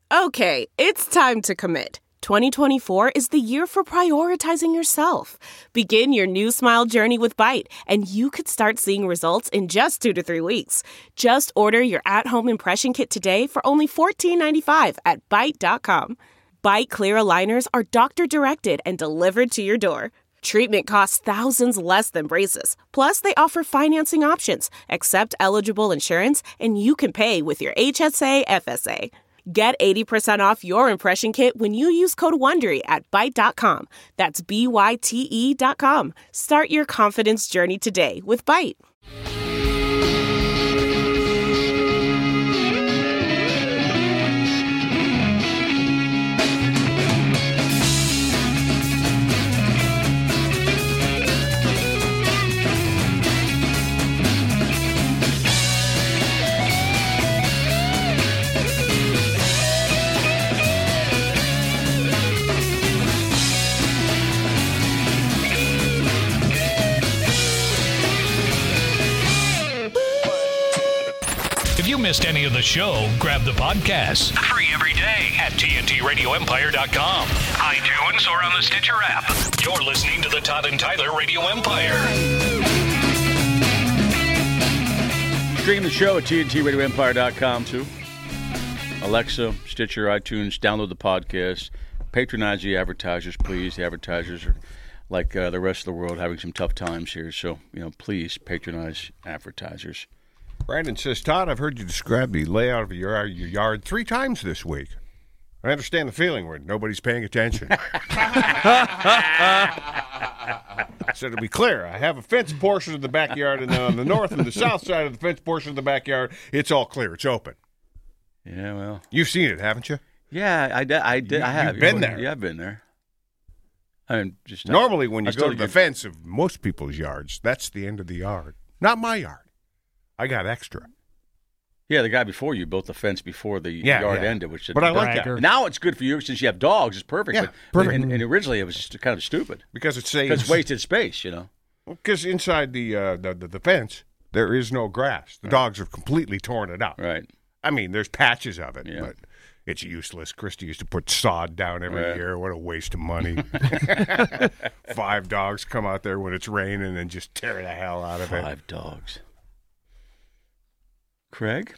Okay, it's time to commit. 2024 is the year for prioritizing yourself. Begin your new smile journey with Byte, and you could start seeing results in just 2 to 3 weeks. Just order your at-home impression kit today for only $14.95 at Byte.com. Byte Clear aligners are doctor-directed and delivered to your door. Treatment costs thousands less than braces. Plus, they offer financing options, accept eligible insurance, and you can pay with your HSA FSA. Get 80% off your impression kit when you use code WONDERY at Byte.com. That's BYTE.com. Start your confidence journey today with Byte. If you missed any of the show, grab the podcast. Free every day at TNTRadioEmpire.com, iTunes, or on the Stitcher app. You're listening to the Todd and Tyler Radio Empire. Stream the show at TNTRadioEmpire.com, too. Alexa, Stitcher, iTunes, download the podcast. Patronize the advertisers, please. The advertisers are, like the rest of the world, having some tough times here. So, please patronize advertisers. Brandon says, Todd, I've heard you describe the layout of your yard 3 times this week. I understand the feeling where nobody's paying attention. So to be clear, I have a fenced portion of the backyard, and then on the north and the south side of the fenced portion of the backyard, it's all clear. It's open. Yeah, well. You've seen it, haven't you? Yeah, I have. You've been there. Yeah, I've been there. I mean, just normally when you go to the fence of most people's yards, that's the end of the yard. Not my yard. I got extra. Yeah, the guy before you built the fence before the yard ended. But I like that. Now it's good for you since you have dogs. It's perfect. Yeah, perfect. And originally it was just kind of stupid. Because it saves... Because it's wasted space, Because inside the fence, there is no grass. The dogs have completely torn it out. Right. I mean, there's patches of it, but it's useless. Christy used to put sod down every year. What a waste of money. 5 dogs come out there when it's raining and just tear the hell out of it. 5 dogs. Craig?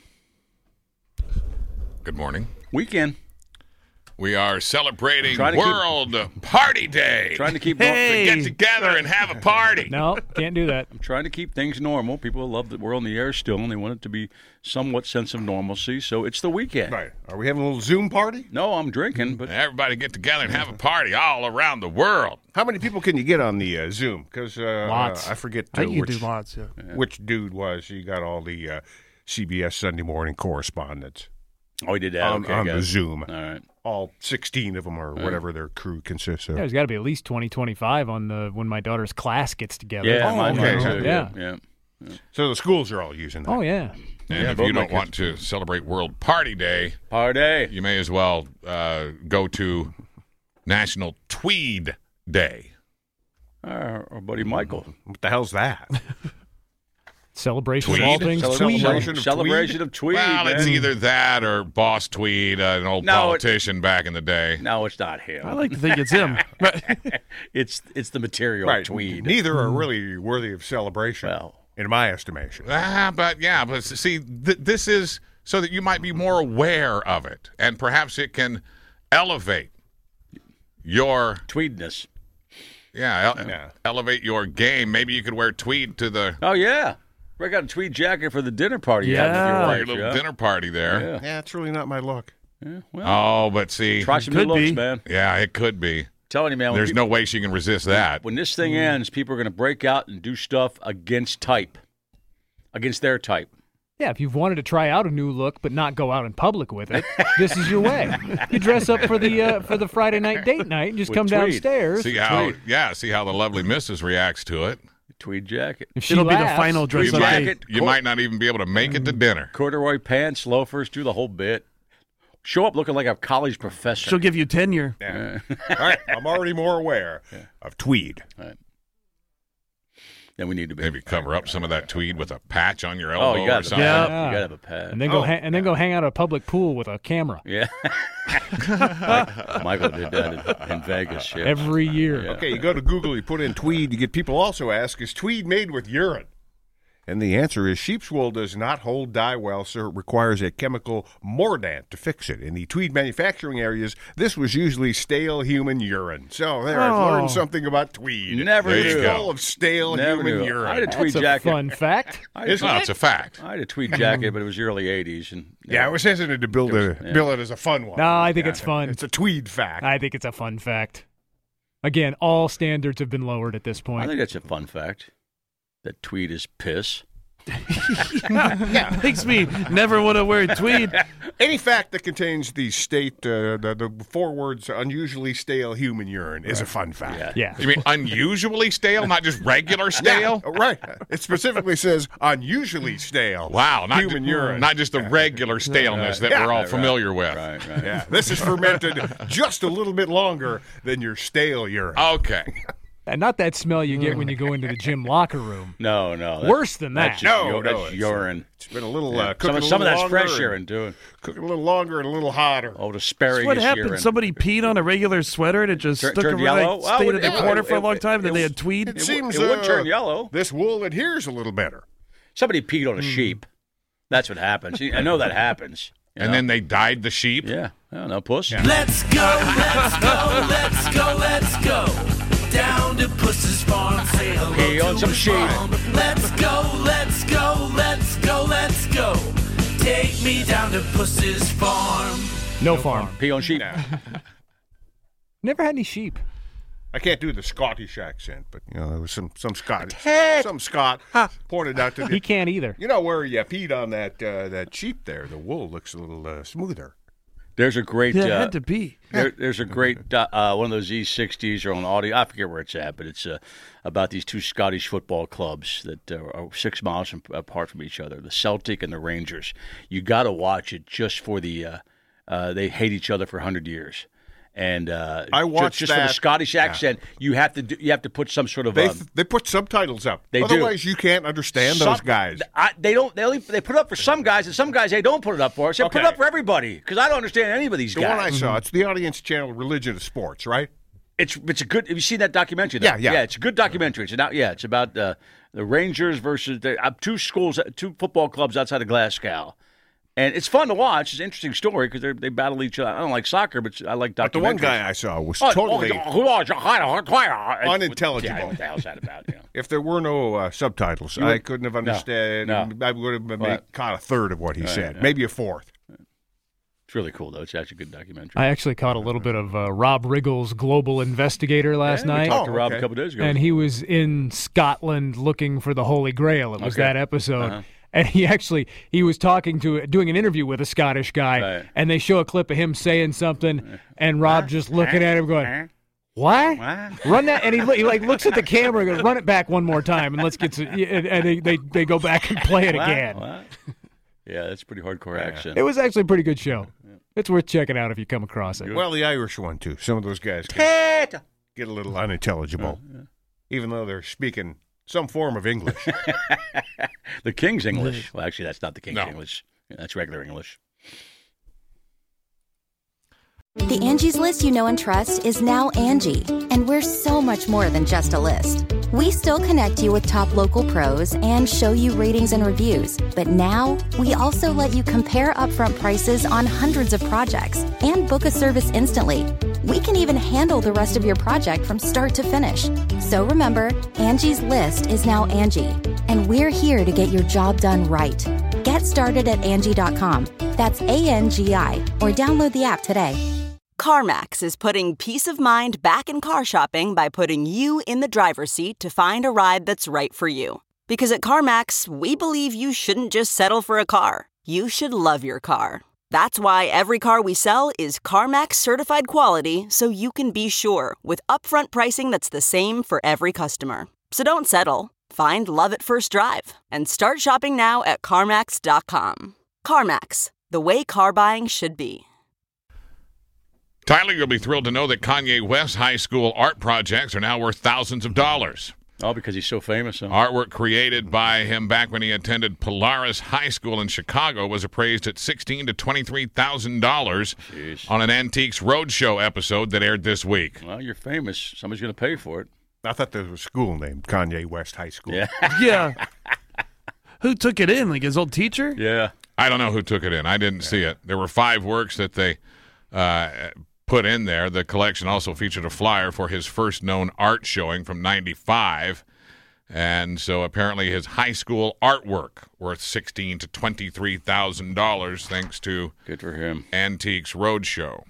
Good morning. Weekend. We are celebrating World Party Day. Trying to keep to get together and have a party. No, can't do that. I'm trying to keep things normal. People love that we're on the air still, and they want it to be somewhat sense of normalcy. So it's the weekend. Right. Are we having a little Zoom party? No, I'm drinking. But everybody get together and have a party all around the world. How many people can you get on the Zoom? Because lots. I forget I think you which, do lots, which dude was. You got all the CBS Sunday morning correspondents. Oh, he did that on the Zoom. All right. All 16 of them or whatever their crew consists of. Yeah, there's got to be at least 25 on when my daughter's class gets together. Yeah, mine okay. too. Yeah. So the schools are all using that. Oh, yeah. And if you don't want to celebrate World Party Day, you may as well go to National Tweed Day. Our buddy Michael. What the hell's that? Celebration Tweed? of all things Celebration of Tweed. Well, it's man. either that or Boss Tweed, an old politician back in the day. No, it's not him. I like to think it's him. It's the material Right. Tweed. Neither are really worthy of celebration, in my estimation. But see, this is so that you might be more aware of it, and perhaps it can elevate your Tweedness. Elevate your game. Maybe you could wear tweed to the... Oh, yeah. I got a tweed jacket for the dinner party. Yeah, your little dinner party there. Yeah, it's really not my look. Yeah, well, but see... Try some new looks, man. Yeah, it could be. Telling you, man. There's no way she can resist that. When this thing ends, people are going to break out and do stuff against their type. Yeah, if you've wanted to try out a new look but not go out in public with it, this is your way. You dress up for the Friday night date night and just come downstairs. See how the lovely missus reacts to it. Tweed jacket. It'll be the final dress up jacket. You might not even be able to make it to dinner. Corduroy pants, loafers, do the whole bit. Show up looking like a college professor. She'll give you tenure. Yeah. All right, I'm already more aware of tweed. Right. then we need to be. Maybe cover up some of that tweed with a patch on your elbow you got or something. You got to have a patch. And then go hang out at a public pool with a camera. Yeah. Michael did that in Vegas. Yeah. Every year. Yeah. Okay, you go to Google, you put in tweed, you get people also ask, is tweed made with urine? And the answer is sheep's wool does not hold dye well, so it requires a chemical mordant to fix it. In the tweed manufacturing areas, this was usually stale human urine. So there, I've learned something about tweed. Never knew. It's full of stale human urine. I had a tweed That's jacket. a fun fact. It's a fact. I had a tweed jacket, but it was the early 80s. And, I was hesitant to bill it as a fun one. No, I think it's fun. It's a tweed fact. I think it's a fun fact. Again, all standards have been lowered at this point. I think that's a fun fact. That tweed is piss. Makes me never want to wear tweed. Any fact that contains the the 4 words unusually stale human urine is a fun fact. Yeah. You mean unusually stale, not just regular stale? Yeah, right. It specifically says unusually stale. Wow, not human urine. Not just the regular staleness that we're all familiar with. Right. Yeah, this is fermented just a little bit longer than your stale urine. Okay. And not that smell you get when you go into the gym locker room. No. Worse than that. That's urine. It's been a little Some of that's fresh urine, too. Cooking a little longer and a little hotter. Oh, the asparagus What happened? urine. Somebody peed on a regular sweater and it just stuck turned around, yellow? stayed in the Well, corner for a long time, then they had tweed. It seems it would turn yellow. This wool adheres a little better. Somebody peed on a sheep. That's what happens. I know that happens. And then they dyed the sheep? Yeah. I don't know, puss. Yeah. Let's go down to Puss's farm, say hello Pee on to some his sheep. mom. Let's go. Take me down to Puss's farm. No farm. Pee on sheep. Never had any sheep. I can't do the Scottish accent, but there was some Scottish, some Scot pointed out to He can't either. You know where you peed on that sheep there? The wool looks a little smoother. There's a great. Yeah, it had to be. There's a great one of those E60s or on audio. I forget where it's at, but it's about these 2 Scottish football clubs that are 6 miles apart from each other, the Celtic and the Rangers. You got to watch it just for the. They hate each other for 100 years. And I watched just for the Scottish accent. You have to put some sort of. They put subtitles up. They Otherwise, you can't understand those guys. They don't. They put it up for some guys, and some guys they don't put it up for. So put it up for everybody because I don't understand any of these guys. The one I saw, it's the Audience Channel Religion of Sports, right? It's a good. Have you seen that documentary? Yeah. It's a good documentary. It's about the Rangers versus 2 football clubs outside of Glasgow. And it's fun to watch. It's an interesting story because they battle each other. I don't like soccer, but I like documentaries. But the one guy I saw was totally unintelligible. Yeah, what the hell's that about? If there were no subtitles, I couldn't have understood. No. I would have caught a third of what he said, maybe a fourth. It's really cool, though. It's actually a good documentary. I actually caught a little bit of Rob Riggle's Global Investigator last night. We talked to Rob a couple days ago. And he was in Scotland looking for the Holy Grail. It was that episode. Uh-huh. And he was doing an interview with a Scottish guy, and they show a clip of him saying something, and Rob just looking at him going, what? Run that, and he looks at the camera and goes, run it back one more time, and let's get to, and they go back and play it again. What? Yeah, that's a pretty hardcore accent. It was actually a pretty good show. It's worth checking out if you come across it. Well, the Irish one too. Some of those guys get a little unintelligible, even though they're speaking some form of English. The King's English. Well, actually, that's not the King's English. That's regular English. The Angie's List you know and trust is now Angie, and we're so much more than just a list. We still connect you with top local pros and show you ratings and reviews, but now we also let you compare upfront prices on hundreds of projects and book a service instantly. We can even handle the rest of your project from start to finish. So remember, Angie's List is now Angie, and we're here to get your job done right. Get started at Angie.com. That's ANGI, or download the app today. CarMax is putting peace of mind back in car shopping by putting you in the driver's seat to find a ride that's right for you. Because at CarMax, we believe you shouldn't just settle for a car. You should love your car. That's why every car we sell is CarMax certified quality, so you can be sure with upfront pricing that's the same for every customer. So don't settle. Find love at first drive and start shopping now at CarMax.com. CarMax, the way car buying should be. Tyler, you'll be thrilled to know that Kanye West's high school art projects are now worth thousands of dollars. Oh, because he's so famous. Huh? Artwork created by him back when he attended Polaris High School in Chicago was appraised at $16,000 to $23,000 on an Antiques Roadshow episode that aired this week. Well, you're famous. Somebody's going to pay for it. I thought there was a school named Kanye West High School. Yeah. Yeah. Who took it in? Like his old teacher? Yeah. I don't know who took it in. I didn't see it. There were 5 works that they put in there. The collection also featured a flyer for his first known art showing from '95. And so apparently his high school artwork worth $16,000 to $23,000 thanks to Good for him. Antiques Roadshow.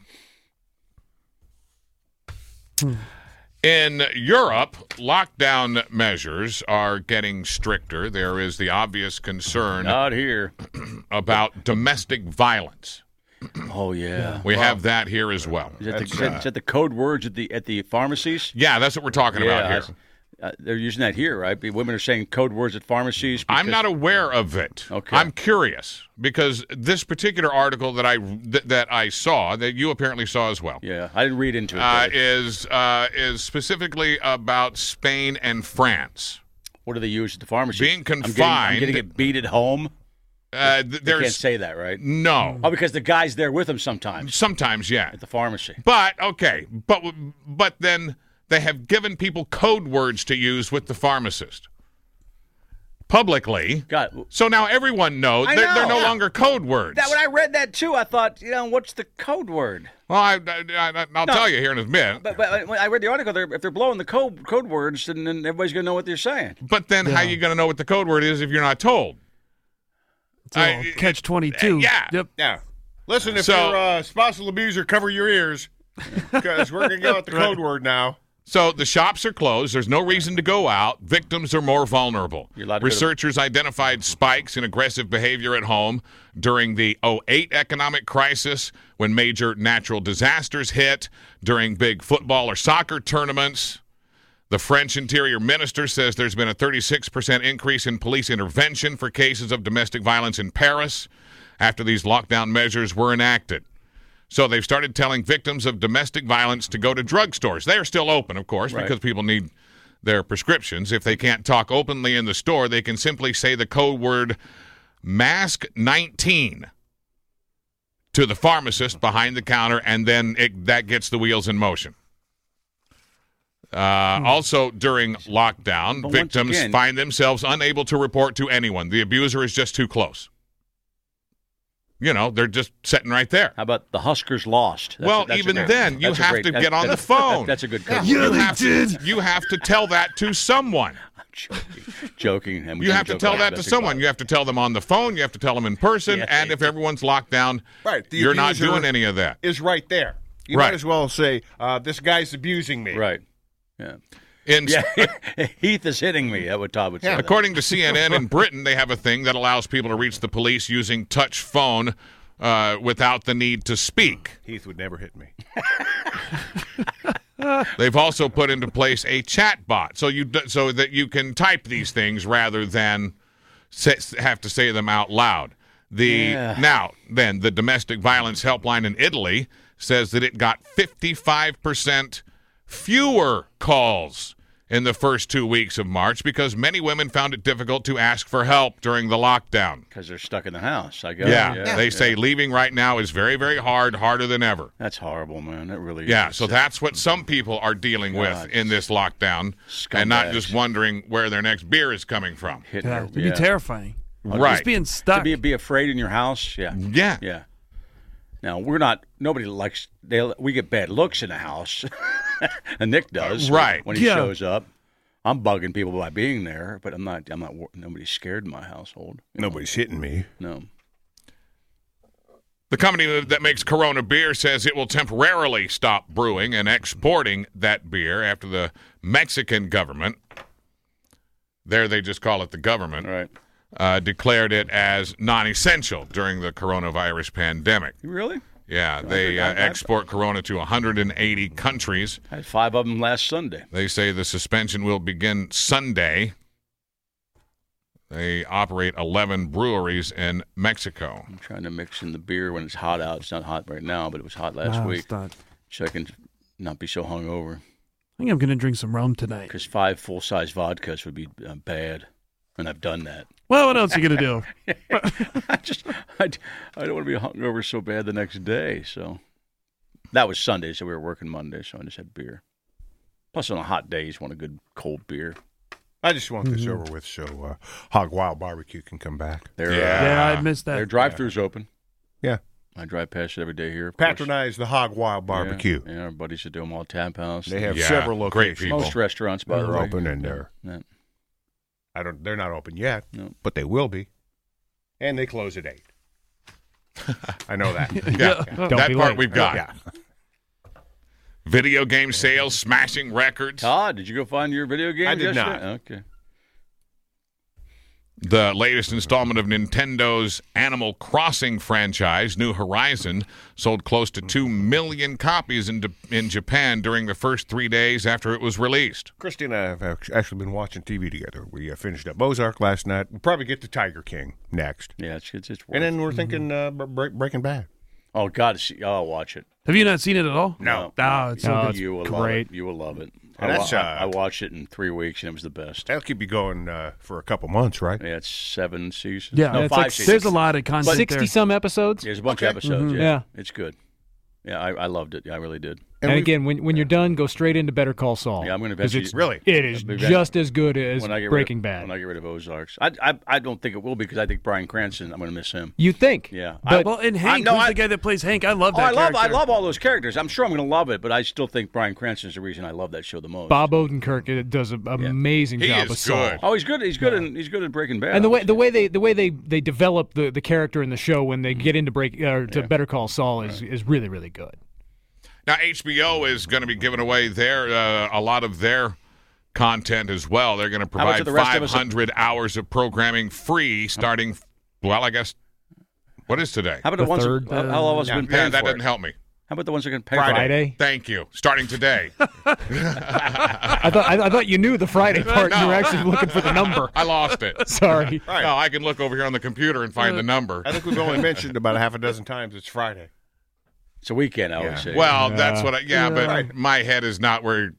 In Europe, lockdown measures are getting stricter. There is the obvious concern Not here. about domestic violence. Oh, yeah. We have that here as well. Is that the code words at the pharmacies? Yeah, that's what we're talking about here. They're using that here, right? Women are saying code words at pharmacies. I'm not aware of it. Okay. I'm curious because this particular article that I saw, that you apparently saw as well. Yeah, I didn't read into it. Is specifically about Spain and France. What do they use at the pharmacy? Being confined. I'm getting it beat at home. They can't say that, right? No. Oh, because the guy's there with them sometimes. Sometimes, yeah. At the pharmacy. But okay, but then they have given people code words to use with the pharmacist publicly. So now everyone knows they're no longer code words. When I read that too, I thought, what's the code word? Well, I'll tell you here in a minute. But when I read the article, if they're blowing the code words, then everybody's going to know what they're saying. But then how are you going to know what the code word is if you're not told? Catch-22. Yeah. Yep. Yeah. Listen, if you're a spousal abuser, cover your ears because we're going to go with the code word now. So the shops are closed. There's no reason to go out. Victims are more vulnerable. Researchers identified spikes in aggressive behavior at home during the 2008 economic crisis, when major natural disasters hit, during big football or soccer tournaments. The French Interior Minister says there's been a 36% increase in police intervention for cases of domestic violence in Paris after these lockdown measures were enacted. So they've started telling victims of domestic violence to go to drugstores. They are still open, of course, because people need their prescriptions. If they can't talk openly in the store, they can simply say the code word mask 19 to the pharmacist behind the counter, and then that gets the wheels in motion. Also, during lockdown, victims find themselves unable to report to anyone. The abuser is just too close. They're just sitting right there. How about the Huskers lost? You have to get on the phone. That's a good code. You have to tell that to someone. I'm joking. You have to tell that to someone. You have to tell them on the phone. You have to tell them in person. And if everyone's locked down, you're not doing any of that. Is right there. You might as well say, this guy's abusing me. Right. Yeah. Heath is hitting me. That what Todd would say. According to CNN in Britain, they have a thing that allows people to reach the police using touch phone without the need to speak. Heath would never hit me. They've also put into place a chat bot so that you can type these things rather than have to say them out loud. Now, the domestic violence helpline in Italy says that it got 55% fewer calls in the first 2 weeks of March because many women found it difficult to ask for help during the lockdown. Because they're stuck in the house, I guess. Yeah. They say leaving right now is very, very hard, harder than ever. That's horrible, man. That really is. Yeah, so that's what some people are dealing with in this lockdown and not just wondering where their next beer is coming from. It'd be terrifying. Right. Just being stuck. To be afraid in your house, Yeah. Now, nobody likes, we get bad looks in the house. And Nick does. Right. When he shows up. I'm bugging people by being there, but I'm not, nobody's scared in my household. Nobody's hitting me. No. The company that makes Corona beer says it will temporarily stop brewing and exporting that beer after the Mexican government, there they just call it the government, declared it as non-essential during the coronavirus pandemic. Really? Yeah, they export Corona to 180 countries. I had 5 of them last Sunday. They say the suspension will begin Sunday. They operate 11 breweries in Mexico. I'm trying to mix in the beer when it's hot out. It's not hot right now, but it was hot last week. So I can not be so hungover. think I'm going to drink some rum tonight. Because 5 full-size vodkas would be bad, and I've done that. Well, what else are you going to do? I don't want to be hungover so bad the next day. So that was Sunday, so we were working Monday, so I just had beer. Plus, on a hot day, you just want a good cold beer. I just want this over with so Hog Wild Barbecue can come back. Yeah, I missed that. Their drive-thru's open. Yeah. I drive past it every day here. Patronize the Hog Wild Barbecue. Yeah, our buddies at Omaha Tap House. They have several locations. Great people. Most restaurants, by the way. They're open and they're they're not open yet, but they will be. And they close at 8. I know that. Yeah. That part we've got. Yeah. Video game sales smashing records. Todd, did you go find your video games I did yesterday? not. Okay. The latest installment of Nintendo's Animal Crossing franchise, New Horizon, sold close to 2 million copies in Japan during the first 3 days after it was released. Christy and I have actually been watching TV together. We finished up Ozark last night. We'll probably get to Tiger King next. Yeah, it's worth and then we're thinking Breaking Bad. Oh, God. I'll watch it. Have you not seen it at all? No. Oh, it's so good. You will great. Love it. You will love it. And I watched it in 3 weeks, and it was the best. That'll keep you going for a couple months, right? Yeah, it's 7 seasons. Yeah, no, it's 5 like, seasons. there's a lot of content 60-some episodes? There's a bunch of episodes, Mm-hmm. yeah. It's good. Yeah, I loved it. Yeah, I really did. And again, when you're done, go straight into Better Call Saul. Yeah, I'm going to eventually. really. It is just as good as Breaking Bad. When I get rid of Ozarks, I don't think it will because I think Bryan Cranston. I'm going to miss him. You think? Yeah. But, and Hank, who's the guy that plays Hank? I love that. I love all those characters. I'm sure I'm going to love it, but I still think Bryan Cranston is the reason I love that show the most. Bob Odenkirk does an amazing job of Saul. Oh, he's good. He's good. He's good at Breaking Bad. And the way they develop the character in the show when they get into Better Call Saul is really, really good. Now, HBO is going to be giving away a lot of their content as well. They're going to provide 500 hours of programming free starting, I guess, what is today? How about the ones how long has been paying that for doesn't it? help me. How about the ones that can pay Friday? Thank you. Starting today. I thought you knew the Friday part. No. You were actually looking for the number. I lost it. Sorry. Right. No, I can look over here on the computer and find the number. I think we've only mentioned about a half a dozen times it's Friday. It's a weekend, I would say. Well, that's what but my head is not where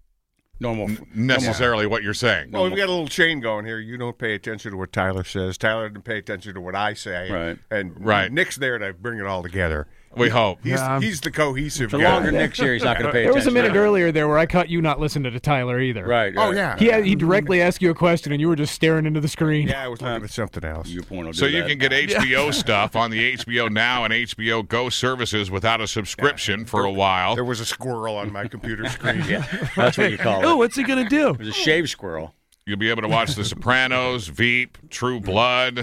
necessarily what you're saying. Well, we've got a little chain going here. You don't pay attention to what Tyler says. Tyler doesn't pay attention to what I say. Right. And Nick's there to bring it all together. We hope. He's the cohesive the guy. longer Nick's here, he's not going to pay There was a attention. minute earlier there where I caught you not listening to Tyler either. Right. Oh, yeah. He directly asked you a question, and you were just staring into the screen. Yeah, I was looking at something else. So you can get HBO stuff on the HBO Now and HBO Go services without a subscription for a while. There was a squirrel on my computer screen. That's what you call it. Oh, what's he going to do? It was a shaved squirrel. You'll be able to watch The Sopranos, Veep, True Blood,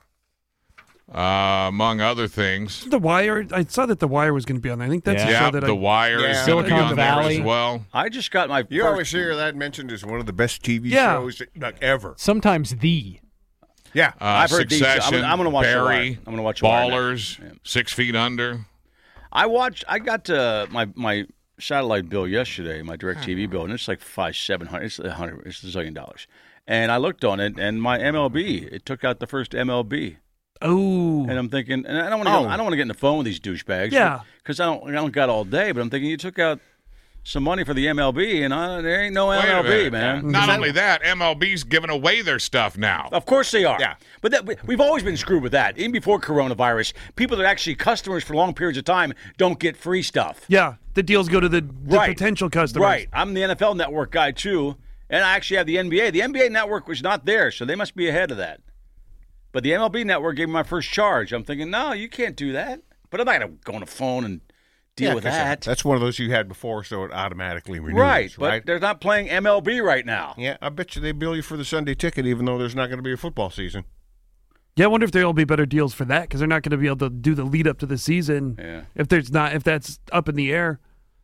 among other things. The Wire. I saw that The Wire was going to be on there. I think that's the show that The Wire is going to be on there as well. I just got my You always hear that mentioned as one of the best TV shows ever. Sometimes the. Yeah. I've heard these. Succession, I'm going to watch Barry, I'm going to watch Ballers, 6 Feet Under. I got my satellite bill yesterday, my DirecTV bill, and it's like $700. It's $100. It's $1 zillion. And I looked on it, and my MLB, it took out the first MLB. Oh. And I'm thinking, and I don't want to get in the phone with these douchebags. Yeah. Because I don't got all day, but I'm thinking you took out some money for the MLB, and there ain't no MLB, man. Not only that, MLB's giving away their stuff now. Of course they are. Yeah. But we've always been screwed with that. Even before coronavirus, people that are actually customers for long periods of time don't get free stuff. Yeah, the deals go to the potential customers. Right. I'm the NFL Network guy, too, and I actually have the NBA. The NBA Network was not there, so they must be ahead of that. But the MLB Network gave me my first charge. I'm thinking, no, you can't do that. But I'm not going to go on the phone and deal with that. That's one of those you had before, so it automatically renews. Right, but they're not playing MLB right now. Yeah, I bet you they bill you for the Sunday ticket, even though there's not going to be a football season. Yeah, I wonder if there'll be better deals for that because they're not going to be able to do the lead up to the season. Yeah. If that's up in the air.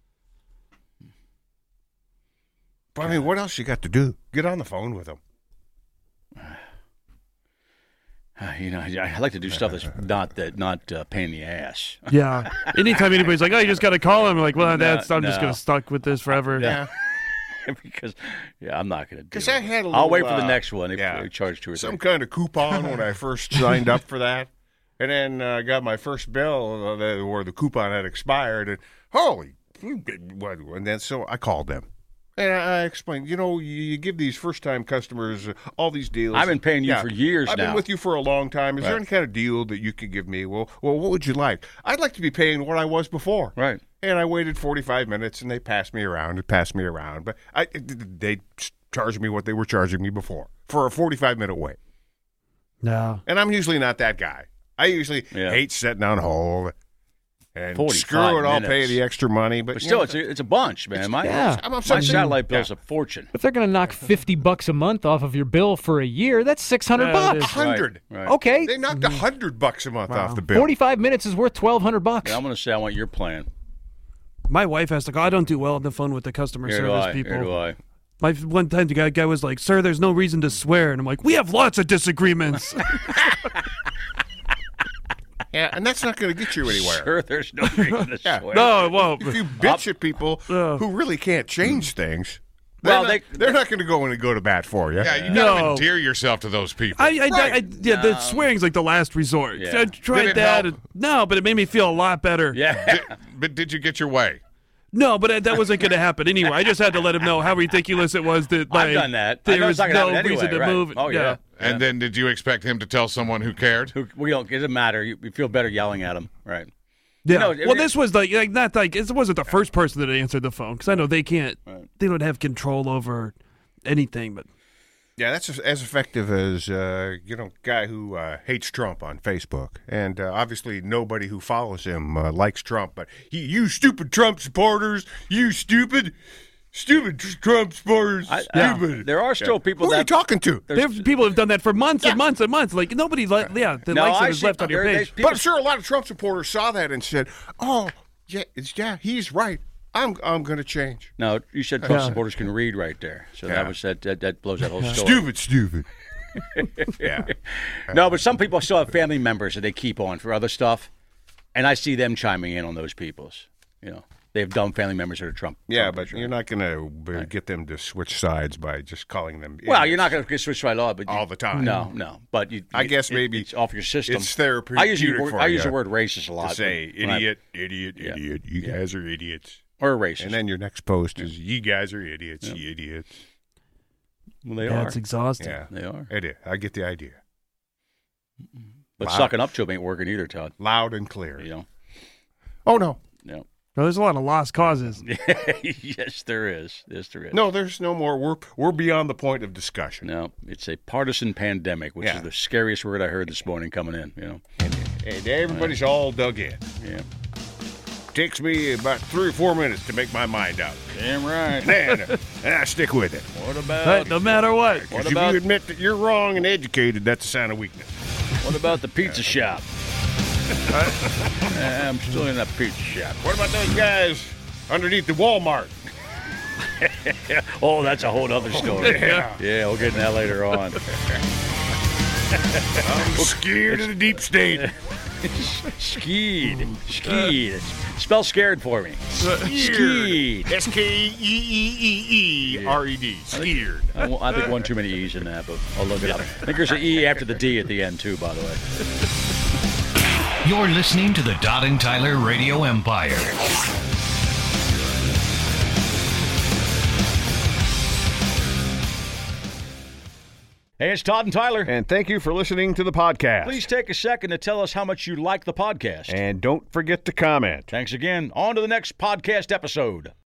But I mean, what else you got to do? Get on the phone with them. I like to do stuff that's not pain in the ass. Yeah. Anytime anybody's like, "Oh, you just got to call him," I'm like, "Well, I'm just going to stuck with this forever." Yeah. Because I'm not going to do it. Because I had a little, I'll wait for the next one. They charge 2 or 3. Some kind of coupon when I first signed up for that. And then I got my first bill where the coupon had expired. And holy, and then so I called them. And I explained, you give these first-time customers all these deals. I've been paying you for years now. I've been with you for a long time. Is there any kind of deal that you could give me? Well, what would you like? I'd like to be paying what I was before. Right. And I waited 45 minutes, and they passed me around. But they charged me what they were charging me before for a 45-minute wait. No. And I'm usually not that guy. I usually hate sitting on hold. And screw it, I'll pay the extra money. But still, it's a bunch, man. My satellite bill's a fortune. If they're going to knock $50 a month off of your bill for a year, that's $600. $100. Right. Okay. They knocked $100 a month off the bill. 45 minutes is worth $1,200. Yeah, I'm going to say I want your plan. My wife has to go. I don't do well on the phone with the customer service people. Here do I. One time the guy was like, "Sir, there's no reason to swear," and I'm like, "We have lots of disagreements." Yeah, and that's not going to get you anywhere. Sure, there's no reason to swear. No, it won't. If you bitch at people who really can't change things, they're not going to go to bat for you. Yeah, you got to endear yourself to those people. The swearing's like the last resort. Yeah. I tried that. But it made me feel a lot better. Yeah. But did you get your way? No, but that wasn't going to happen anyway. I just had to let him know how ridiculous it was that I've done that. There was no reason to move. Oh, yeah. And then did you expect him to tell someone who cared? It doesn't matter. You feel better yelling at him, right? Yeah. This was not like it wasn't the first person that answered the phone because I know they can't. Right. They don't have control over anything, but. Yeah, that's as effective as, guy who hates Trump on Facebook. And obviously nobody who follows him likes Trump. But you stupid Trump supporters, you stupid Trump supporters, stupid. There are still people Who are you talking to? There's people who've done that for months and months and months. Like, nobody likes it is left on your page. But I'm sure a lot of Trump supporters saw that and said, oh, yeah, he's right. I'm going to change. No, you said Trump supporters can read right there, so that blows that whole story. Stupid. Yeah. No, but some people still have family members that they keep on for other stuff, and I see them chiming in on those people's. They have dumb family members that are Trump. Yeah, but you're not going to get them to switch sides by just calling them. Well, you're not going to switch sides all the time. No. But I guess maybe it's off your system. It's therapeutic. I use the word racist a lot. To say idiot. You guys are idiots. Or racist. And then your next post is, you guys are idiots, you idiots. Well, they are. It's exhausting. Yeah, they are. It is. I get the idea. But sucking up to them ain't working either, Todd. Loud and clear. Oh, no. No. Well, there's a lot of lost causes. Yes, there is. No, there's no more. We're beyond the point of discussion. No, it's a partisan pandemic, which is the scariest word I heard this morning coming in. And everybody's all dug in. Yeah. Takes me about 3 or 4 minutes to make my mind up. Damn right. And I stick with it. What about... no matter what. Because if you admit that you're wrong and educated, that's a sign of weakness. What about the pizza shop? I'm still in that pizza shop. What about those guys underneath the Walmart? Oh, that's a whole other story. Yeah, we'll get into that later on. I'm scared of the deep state. Skeed. Spell scared for me. Skeed. SKEEEERED. Skeered. I think one too many E's in that, but I'll look it up. I think there's an E after the D at the end, too, by the way. You're listening to the Todd and Tyler Radio Empire. Hey, it's Todd and Tyler. And thank you for listening to the podcast. Please take a second to tell us how much you like the podcast. And don't forget to comment. Thanks again. On to the next podcast episode.